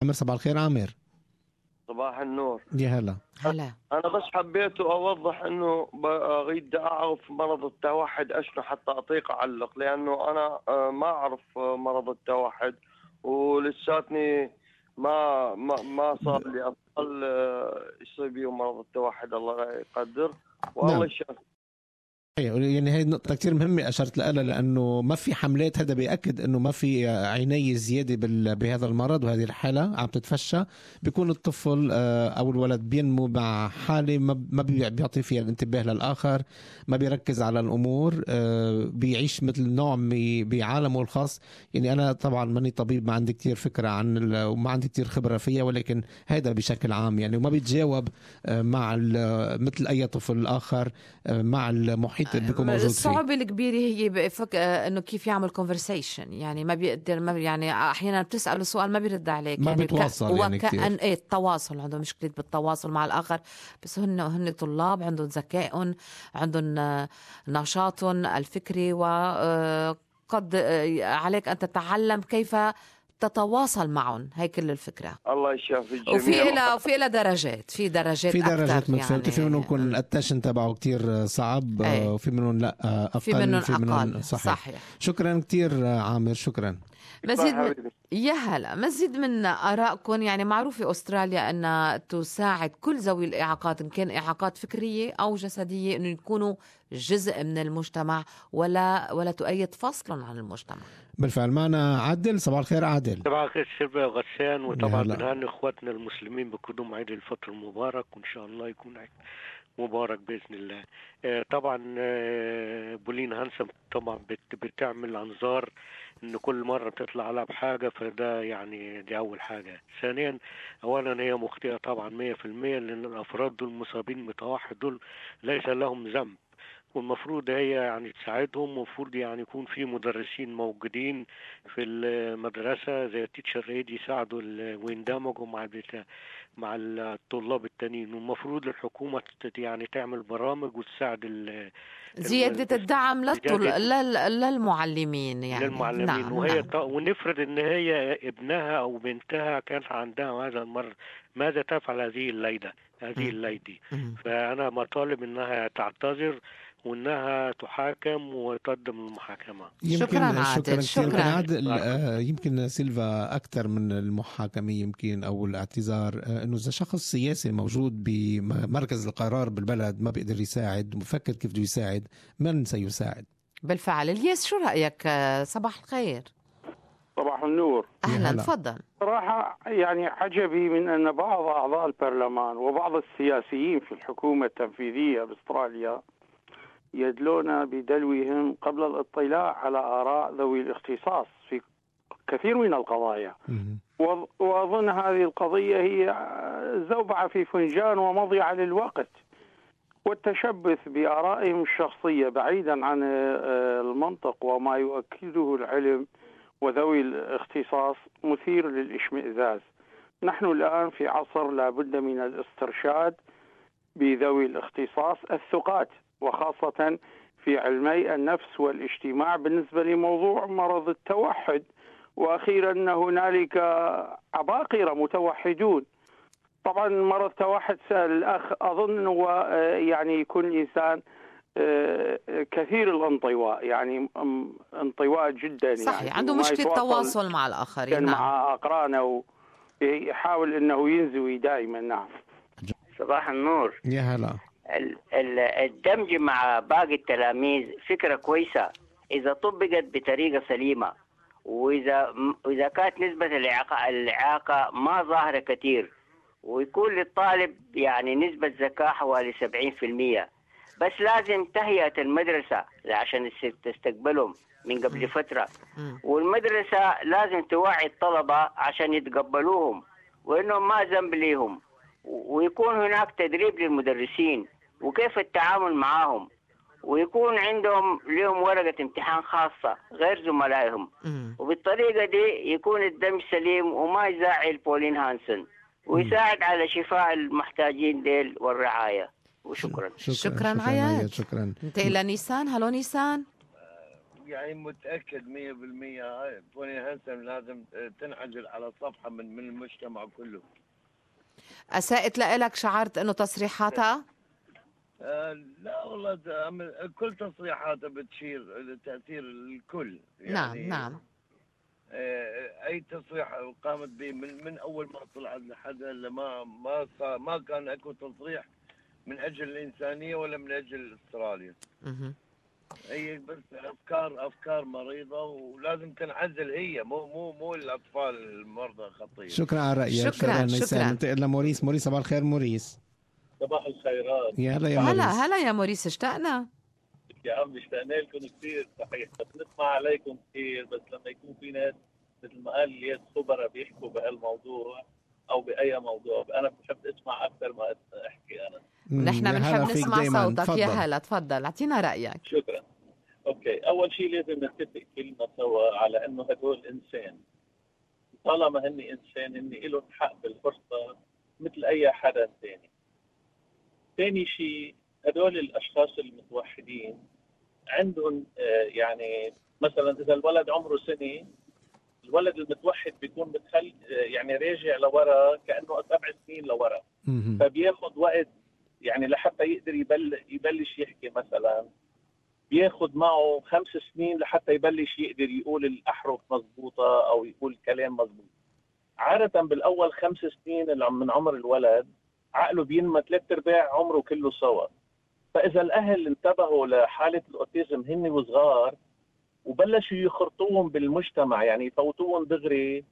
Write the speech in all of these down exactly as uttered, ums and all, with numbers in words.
عامر صباح الخير. عامر صباح النور. يا هلا. هلا. أنا بس حبيت أوضح إنه أريد أعرف مرض التوحد أشنو حتى أطيق أعلق، لأنه أنا ما أعرف مرض التوحد ولساتني ما ما ما صار لي أطفال يصيب بيهم مرض التوحد، الله يقدر والله نعم. يشافي. يعني هي نقطة كتير مهمة أشرت لها، لأنه ما في حملات، هذا بيأكد أنه ما في عناية زيادة بهذا المرض وهذه الحالة عم تتفشى. بيكون الطفل أو الولد بينمو مع حالة ما بيعطي فيها الانتباه للآخر، ما بيركز على الأمور، بيعيش مثل نوع بعالمه الخاص. يعني أنا طبعا ماني طبيب، ما عندي كتير فكرة عن وما عندي كتير خبرة فيها، ولكن هذا بشكل عام يعني وما بيتجاوب مع مثل أي طفل آخر مع المحيط. الصعوبة الكبيرة هي بفك انه كيف يعمل كونفرسيشن، يعني ما بيقدر ما بي يعني احيانا بتسأله سؤال ما بيرد عليك، ما يعني بيتواصل يعني كتير. ايه التواصل عنده مشكلة بالتواصل مع الآخر، بس هن هن طلاب عندهم ذكاء، عندهم نشاطهم الفكري، وقد عليك أن تتعلم كيف تتواصل معهم. هي كل الفكرة. الله يشافي الجميع. وفي إلى وفي إلى درجات في درجات في درجات أكتر، متفاوتة. يعني في منهم يكون الاتنشن تبعه كتير صعب، أي. وفي منهم لا أقل، في منهم في منهم أقل. صحيح. صحيح. شكرا كتير عامر. شكرا. مزيد من... يا هلا مزيد من آرائكم. يعني معروفة أستراليا أن تساعد كل ذوي الإعاقات، إن كان إعاقات فكرية أو جسدية، أن يكونوا جزء من المجتمع ولا ولا تؤيد فصلا عن المجتمع. بالفعل. معنا عادل. صباح الخير عادل. صباح الخير شربة وغسان. وطبعا بنهني اخواتنا المسلمين بقدوم عيد الفطر المبارك، وان شاء الله يكون عيد مبارك باذن الله. آه طبعا آه بولين هانسم طبعا بت بتعمل انظار ان كل مره تطلع عليها بحاجه، فده يعني دي اول حاجه. ثانيا اولا هي مخطئه طبعا مية في المية، لان الافراد دول المصابين بتوحد دول ليس لهم ذنب، والمفروض هي يعني تساعدهم. ومفروض يعني يكون في مدرسين موجودين في المدرسة زي التيتشر ايد يساعدوا ويندمجوا مع البتاع مع الطلاب التانيين. والمفروض الحكومة يعني تعمل برامج وتساعد زيادة الدعم للطل... للمعلمين يعني للمعلمين. نعم. وهي نعم. ط... ونفرض ان هي ابنها او بنتها كان عندها هذا المرض، ماذا تفعل هذه الليلة هذه الليلة؟ فأنا مطالب انها تعتذر وانها تحاكم وتقدم المحاكمه. شكرا عادل. شكرا عادل. آه يمكن سيلفا اكثر من المحاكمه يمكن او الاعتذار، آه انه اذا شخص سياسي موجود بمركز القرار بالبلد ما بيقدر يساعد، مفكر كيف بده يساعد، من سيساعد؟ بالفعل. الياس شو رايك؟ صباح الخير. صباح النور. اهلا. تفضل. صراحه يعني عجبي من ان بعض اعضاء البرلمان وبعض السياسيين في الحكومه التنفيذيه باستراليا يدلون بدلوهم قبل الاطلاع على آراء ذوي الاختصاص في كثير من القضايا. وأظن هذه القضية هي زوبعة في فنجان ومضيعة للوقت، والتشبث بآرائهم الشخصية بعيدا عن المنطق وما يؤكده العلم وذوي الاختصاص مثير للاشمئزاز. نحن الآن في عصر لا بد من الاسترشاد بذوي الاختصاص الثقات، وخاصة في علمي النفس والاجتماع بالنسبة لموضوع مرض التوحد. وأخيرا أن هنالك عباقرة متوحدون. طبعا مرض التوحد سهل الأخ أظن أنه يعني يكون الإنسان كثير الانطواء، يعني انطواء جدا، صحيح. يعني عنده مشكلة تواصل مع الآخرين. نعم. مع أقرانه يحاول أنه ينزوي دائما. نعم. صباح النور. يا هلا. الدمج مع باقي التلاميذ فكرة كويسة إذا طبقت بطريقة سليمة، وإذا إذا كانت نسبة الإعاقة الإعاقة ما ظاهرة كثير، ويكون للطالب يعني نسبة ذكاء حوالي سبعين في المية. بس لازم تهيئة المدرسة عشان تستقبلهم من قبل فترة، والمدرسة لازم توعي الطلبة عشان يتقبلوهم وإنهم ما ذنب ليهم، ويكون هناك تدريب للمدرسين وكيف التعامل معهم، ويكون عندهم لهم ورقة امتحان خاصة غير زملائهم. وبالطريقة دي يكون الدمج سليم وما يزعل بولين هانسن، ويساعد على شفاء المحتاجين ديل والرعاية. وشكرا. شكرا, شكرا عياد. شكرا. انت إلى نيسان. هلو نيسان. يعني متأكد مية بالمية هاي بولين هانسن لازم تنعزل على صفحة من من المجتمع كله. أساءت لك؟ شعرت أنه تصريحاتها؟ آه لا والله كل تصريحاتها بتشير لتأثير الكل نعم يعني. نعم. آه أي تصريح قامت به من من أول ما طلعت لحد هلا ما ما ما كان أكو تصريح من أجل الإنسانية ولا من أجل استراليا. اها. هي بس افكار افكار مريضه ولازم تنعزل هي مو مو مو الاطفال المرضى خطير. شكرا على رايك. شكرا شكرا. ننتقل لموريس. موريس صباح الخير. موريس صباح الخيرات. يا هلا يا موريس. هلا هلا يا موريس، اشتقنا يا عم. اشتقنا لكم كثير صحيح، بس نسمع عليكم كثير، بس لما يكون في ناس مثل ما قال لي خبراء بيحكوا بهالموضوع او باي موضوع انا بحب اسمع اكثر ما احكي انا. نحن بنحب نسمع صوتك. يا هلا تفضل اعطينا رايك. شكرا. اوكي، اول شيء لازم نتفق كلنا سوا على انه هدول انسان، طالما هن انسان هن لهم حق بالفرصه مثل اي حدا ثاني. ثاني شيء هدول الاشخاص المتوحدين عندهم آه يعني مثلا اذا الولد عمره سنه، الولد المتوحد بيكون متخل يعني راجع لورا كانه سبع سنين لورا، فبياخذ وقت يعني لحتى يقدر يبل يبلش يحكي. مثلا بياخذ معه خمس سنين لحتى يبلش يقدر يقول الأحرف مضبوطة أو يقول كلام مضبوط. عادة بالأول خمس سنين من عمر الولد عقله بينمى ثلاث أرباع عمره كله سوا. فإذا الأهل انتبهوا لحالة الأوتيزم هن وصغار وبلشوا يخرطوهم بالمجتمع، يعني يفوتوهم دغري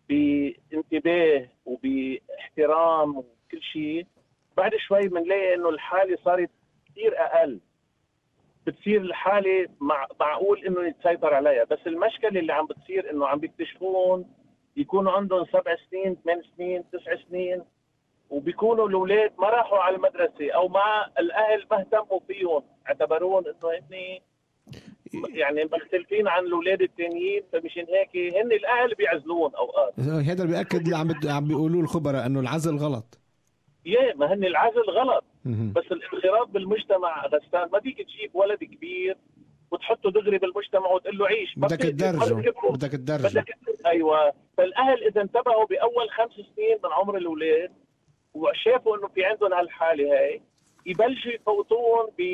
بانتباه وباحترام وكل شيء، بعد شوي بنلاقي إنه الحالة صارت كثير أقل، بتصير الحالة مع... معقول انه يتسيطر عليها. بس المشكلة اللي عم بتصير انه عم بيكتشفون يكونوا عندهم سبع سنين ثمان سنين تسع سنين وبيكونوا الاولاد ما راحوا على المدرسة او مع الاهل ما اهتموا فيهم، اعتبروهم انه هن يعني مختلفين عن الاولاد الثانيين، فمشان هيك هن الاهل بيعزلون اوقات. هذا بيأكد اللي عم عم بيقولوه الخبراء انه العزل غلط. يا ما هن العزل غلط، بس الانخراط بالمجتمع غسان. ما فيك تجيب ولد كبير وتحطه دغري بالمجتمع وتقول له عيش، بدك تدرجه بدك تدرجه ايوه. فالاهل اذا انتبهوا باول خمس سنين من عمر الاولاد وشافوا انه في عندهم هالحاله هاي، يبلشوا يفوتوهم ب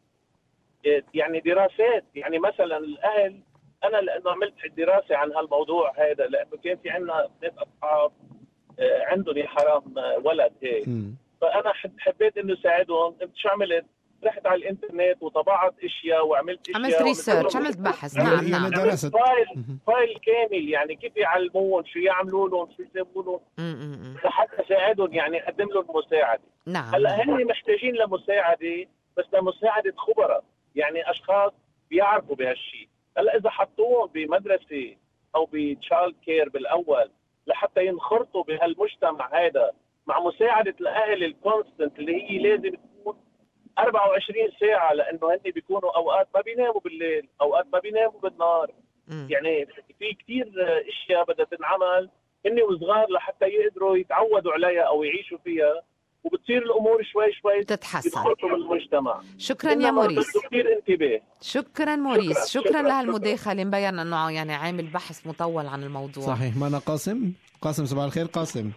يعني دراسات. يعني مثلا الاهل، انا لانه عملت دراسه عن هالموضوع هذا، لانه كان في عندنا ناس اصحاب عندهم يا حرام ولد هيك، فانا حبيت انه ساعدهم. انت شو عملت؟ رحت على الانترنت وطبعت اشياء وعملت اشياء، عملت ريسيرش، عملت بحث. نعم نعم. درست فايل فايل كامل، يعني كيف يعلمون، شو يعملوا لهم، شو يسووا لهم، لحتى ساعدهم، يعني اقدم لهم مساعده. نعم. هلا هن محتاجين لمساعده، بس لمساعده خبراء، يعني اشخاص بيعرفوا بهالشيء. هلا اذا حطوهم بمدرسه او بتشايلد كير بالاول لحتى ينخرطوا بهالمجتمع هذا مع مساعدة الأهل الكونستنت اللي هي لازم تكون أربعة وعشرين ساعة، لأنه هن بيكونوا أوقات ما بيناموا بالليل، أوقات ما بيناموا بالنهار. م. يعني في كتير إشياء بدها تنعمل هن وصغار لحتى يقدروا يتعودوا عليها أو يعيشوا فيها، وبتصير الأمور شوي شوي تتحسن بالمجتمع. شكرا يا موريس. كتير انتباه. شكرا موريس. شكرا, شكرا, شكرا لهالمداخلة. مبين أنه يعني عامل بحث مطول عن الموضوع. صحيح. معنا قاسم. قاسم صباح الخير. قاسم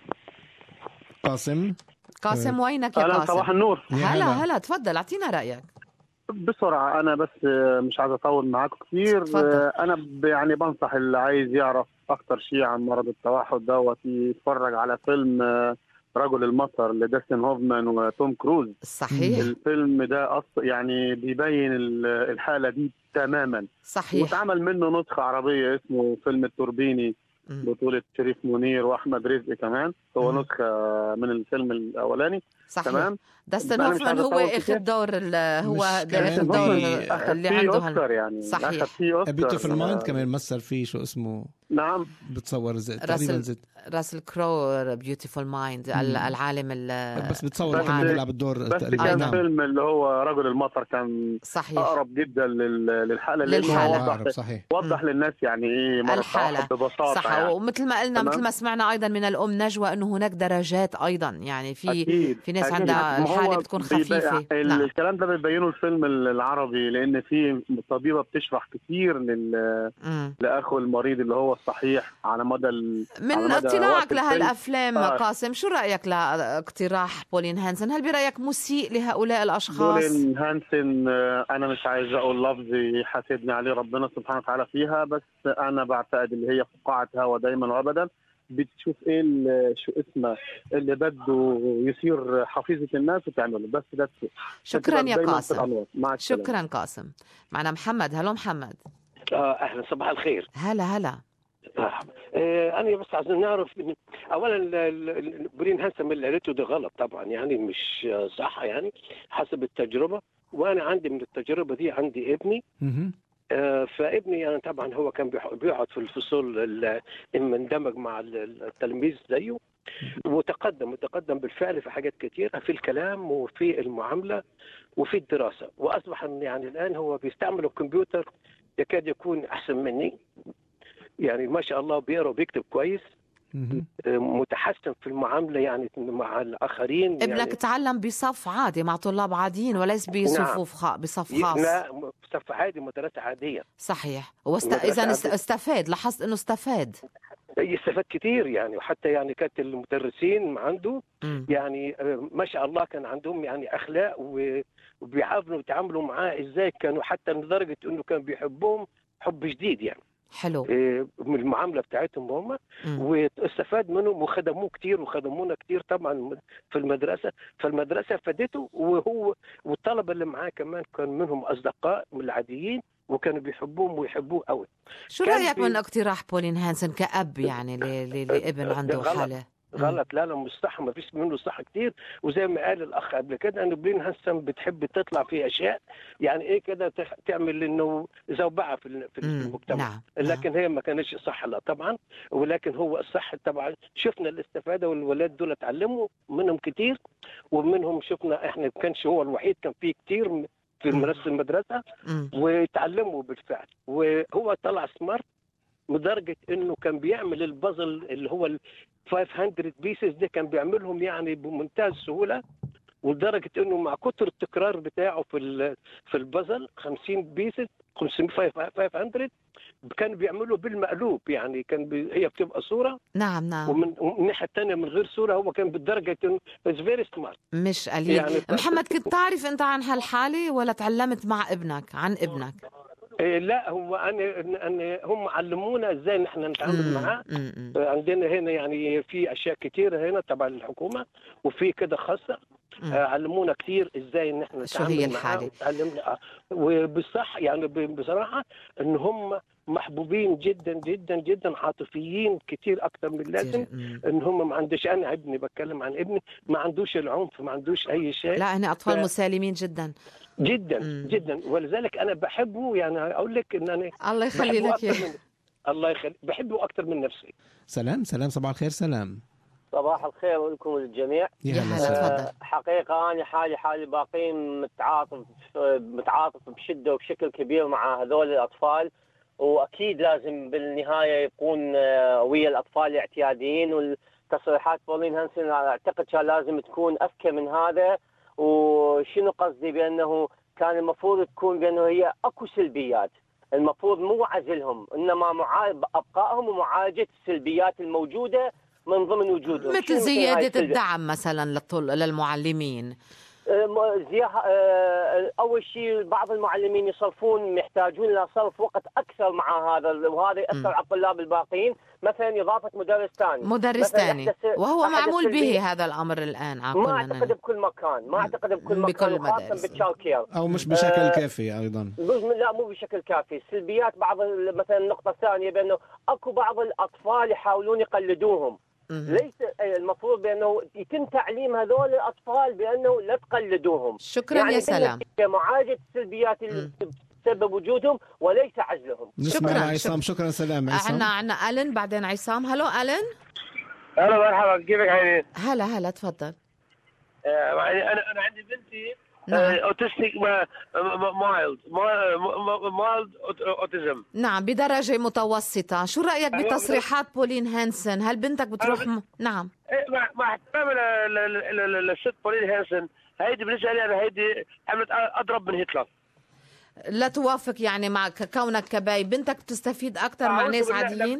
قاسم قاسم وينك يا قاسم؟ صباح النور. هلا هلا تفضل اعطينا رأيك بسرعة. أنا بس مش عايز أطول معاكم كثير. أنا يعني بنصح اللي عايز يعرف أكتر شيء عن مرض التوحد دوت يتفرج على فيلم رجل المطر لداستن هوفمان وتوم كروز. صحيح. الفيلم ده أص... يعني بيبين الحالة دي تماما. صحيح. واتعمل منه نسخة عربية اسمه فيلم التوربيني، بطولة شريف منير وأحمد رزق كمان. هو م. نسخة من الفيلم الأولاني. صحيح. تمام. داستن هوفمان هو اخذ دور هو اخذ دور اللي عنده أوسكار، يعني صحيح. بيتو في المايند كمان مثل فيه. شو اسمه نعم بتصور تقريبا زد راسل كرو بيوتيفول مايند العالم بس بتصور كان بيلعب الدور بس كان نعم. فيلم اللي هو رجل المطر كان صحيح. اقرب جدا للحاله للحالة. وضح, صحيح. وضح للناس يعني ايه مرض التوحد ببساطه صح يعني. ومثل ما قلنا مثل ما سمعنا ايضا من الام نجوى انه هناك درجات ايضا يعني في أكيد. في ناس أكيد. عندها الحاله بتكون خفيفه. نعم. الكلام ده بيبينه الفيلم العربي لان في طبيبه بتشرح كتير لل... لاخو المريض اللي هو الصحيح على مدى ال... من اطلاعك لهالافلام آه. قاسم شو رايك لاقتراح بولين هانسن؟ هل برايك مسيء لهؤلاء الاشخاص؟ بولين هانسن انا مش عايز اقول لفظ يحاسبني عليه ربنا سبحانه وتعالى فيها، بس انا بعتقد اللي هي فقاعه هوا دايما وابدا بتشوف ايه شو اسمه اللي بده يصير حفيظه الناس وتعمله بس ده. شكرا يا قاسم. شكرا قاسم. معنا محمد. هلو محمد. آه اهلا صباح الخير. هلا هلا. آه. آه انا بس عايزين نعرف اولا بولين هانسن اللي قالته ده غلط طبعا يعني مش صح يعني حسب التجربه، وانا عندي من التجربه دي عندي ابني آه فابني يعني طبعا هو كان بيقعد في الفصول مندمج مع التلميذ زيه وتقدم وتقدم بالفعل في حاجات كتيرة في الكلام وفي المعاملة وفي الدراسة، وأصبح يعني الآن هو بيستعمل الكمبيوتر يكاد يكون أحسن مني يعني ما شاء الله بيقرأ وبيكتب كويس متحسن في المعاملة يعني مع الآخرين. ابنك يعني تعلم بصف عادي مع طلاب عاديين وليس بصفوف خ... بصف خاص؟ لا بصف عادي مدرسة عادية. صحيح. وست... إذا استفاد لاحظت إنه استفاد يستفاد كتير يعني، وحتى يعني كانت المدرسين عنده م. يعني ما شاء الله كان عندهم يعني أخلاق وبيعاملوا ويتعاملوا معاه إزاي كانوا حتى لدرجة إنه كان بيحبهم حب شديد يعني. حلو. من المعامله بتاعتهم هم واستفاد منهم وخدموه كتير وخدمونا كتير طبعا في المدرسه، فالمدرسه فادته وهو والطلبه اللي معاه كمان كان منهم اصدقاء من العاديين وكانوا بيحبوهم ويحبوه قوي. شو رايك من اقتراح بولين هانسن كأب يعني لابن عنده حاله؟ غلط. لا لا مش صح، ما فيش منه صح كتير. وزي ما قال الاخ قبل كده ان بولين هانسن بتحب تطلع في اشياء يعني ايه كده تعمل انه زوبعه في في المجتمع. نعم. لكن هي ما كانتش صح لا طبعا، ولكن هو الصح طبعا شفنا الاستفاده والولاد دول اتعلموا منهم كتير ومنهم شفنا احنا ما كانش هو الوحيد، كان في كتير في مدرسه المدرسه وتعلموا بالفعل، وهو طلع سمارت لدرجه انه كان بيعمل البازل اللي هو ال خمسمية بيسز ده كان بيعملهم يعني بمنتهى السهوله، ولدرجه انه مع كتر التكرار بتاعه في في البازل خمسين بيسز خمسمية كان بيعملوا بالمقلوب يعني كان بي... هي بتبقى صوره نعم نعم ومن الناحيه الثانيه من غير صوره، هو كان بالدرجه انه فيري سمارت مش قليل يعني. محمد كنت تعرف انت عن هالحاله ولا تعلمت مع ابنك عن ابنك؟ إيه لا هو انا أنا هم علمونا ازاي نحن نتعامل معاه. عندنا هنا يعني في اشياء كثيره هنا تبع الحكومه وفي كده خاصه آه علمونا كثير ازاي ان احنا نتعامل معاه. علمنا وبالصح يعني بصراحه ان هم محبوبين جدا جدا جدا، عاطفيين كتير اكتر من اللازم. ان هم ما عندوش، انا ابني بتكلم عن ابني ما عندوش العنف ما عندوش اي شيء. لا هنا اطفال ف... مسالمين جدا جدا مم. جدا، ولذلك انا بحبه يعني اقول لك ان انا الله يخلي لك يا من... الله يخلي بحبه اكثر من نفسي. سلام سلام صباح الخير. سلام صباح الخير لكم الجميع. يا هلا تفضل. حقيقه انا حالي حال الباقين متعاطف متعاطف بشده وبشكل كبير مع هذول الاطفال، واكيد لازم بالنهايه يكون ويا الاطفال الاعتياديين، والتصريحات بولين هانسن اعتقد كان لازم تكون اذكى من هذا. وشنو قصدي بانه كان المفروض تكون بانه هي اكو سلبيات، المفروض مو عزلهم انما معا... ابقائهم ومعالجه السلبيات الموجوده من ضمن وجودهم، مثل زياده الدعم مثلا للطل... للمعلمين. أول شيء بعض المعلمين يصرفون محتاجون إلى صرف وقت أكثر مع هذا، وهذا يأثر على الطلاب الباقين. مثلا إضافة مدرس ثاني مدرس ثاني وهو معمول به هذا الأمر الآن. ما أعتقد بكل مكان ما أعتقد بكل مكان خاصة بالتشايلد أو مش بشكل آه كافي أيضا. لا مو بشكل كافي. السلبيات بعض مثلا النقطة الثانية بأنه أكو بعض الأطفال يحاولون يقلدوهم. ليس المفروض بأنه يتم تعليم هذول الأطفال بأنه لا تقلدوهم. شكرا يعني يا سلام. معالجة السلبيات بسبب وجودهم وليس عزلهم. نسمع عصام. شكرا سلام عصام. عنا عنا ألين بعدين عصام. هلو ألين. هلا مرحبا، كيفك عيني؟ هلا هلا تفضل. يعني انا انا عندي بنتي نعم. اوتستيك مايلد مايلد اوتيزم. نعم بدرجة متوسطة. شو رأيك بتصريحات بولين هانسن؟ هل بنتك بتروح م... نعم مع مع احترامي للست بولين هانسن، هيدي بالنسبة لي أنا هيدي عملت أضرب من هتلر. لا توافق يعني مع كونك كباي بنتك بتستفيد أكثر مع ناس عاديين؟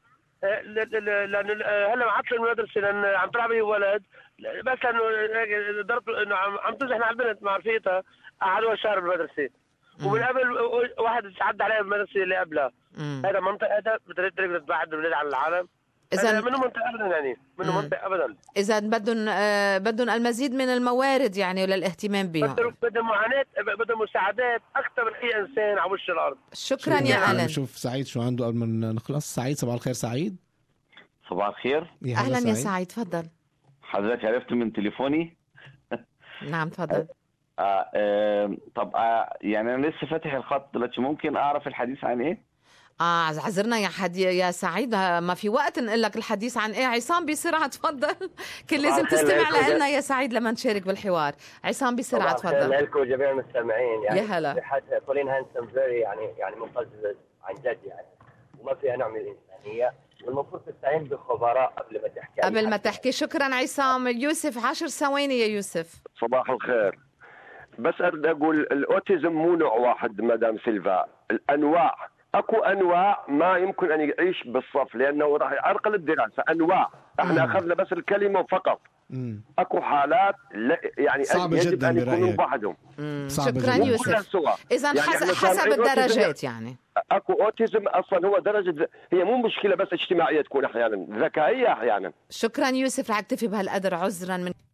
لأن هلا معطل المدرسة لأن عم تلعب هي ولد، بس لأنه ضربت إنه عم تزحن على البنت مع رفيقتها قعدوها شهر بالمدرسة، ومن قبل واحد تعدى عليها بالمدرسة اللي قبلها. هذا منطقة هذا بتقدر تبعد البلاد عن العالم. إذا منه منطقة أبدا يعني منه منطقة أبدا. إذا بدهم آه بدهم المزيد من الموارد يعني للاهتمام بهم. بدهم بدهم معاناة، بدهم مساعدات أكثر من أي إنسان على وش الأرض. شكرا يا ألين. نشوف سعيد شو عنده قبل ما نخلص. سعيد صباح الخير. سعيد صباح الخير. يا أهلا سعيد. يا سعيد تفضل. حضرتك عرفت من تليفوني؟ نعم تفضل. آه آه طب آه يعني أنا لسه فاتح الخط دلوقتي، ممكن أعرف الحديث عن إيه؟ اه عذرنا يا حد يا سعيد، ما في وقت نقول لك الحديث عن ايه. عصام بسرعه تفضل. كل لازم تستمع لنا يا سعيد لما نشارك بالحوار. عصام بسرعه تفضل. لكم جميع المستمعين يعني يا هلا. حتى بولين هانسن فيري يعني يعني مقزز عن جد يعني، وما فيها نوع من الانسانيه، والمفروض تستعين بخبراء قبل ما تحكي قبل ما تحكي. شكرا عصام. يوسف عشر ثواني يا يوسف. صباح الخير. بس أريد أقول الأوتيزم مو نوع واحد مدام سيلفا، الأنواع اكو انواع ما يمكن ان يعيش بالصف لانه راح يعرقل الدراسه. انواع احنا اخذنا بس الكلمه فقط. مم. اكو حالات يعني صعبة يجب جدا ان يكونوا بعدهم. شكرا يوسف. اذا يعني حسب الدرجات يعني اكو اوتيزم اصلا هو درجه، هي مو مشكله بس اجتماعيه، تكون احيانا ذكائيه احيانا. شكرا يوسف. رح اكتفي بهالقدر عذرا من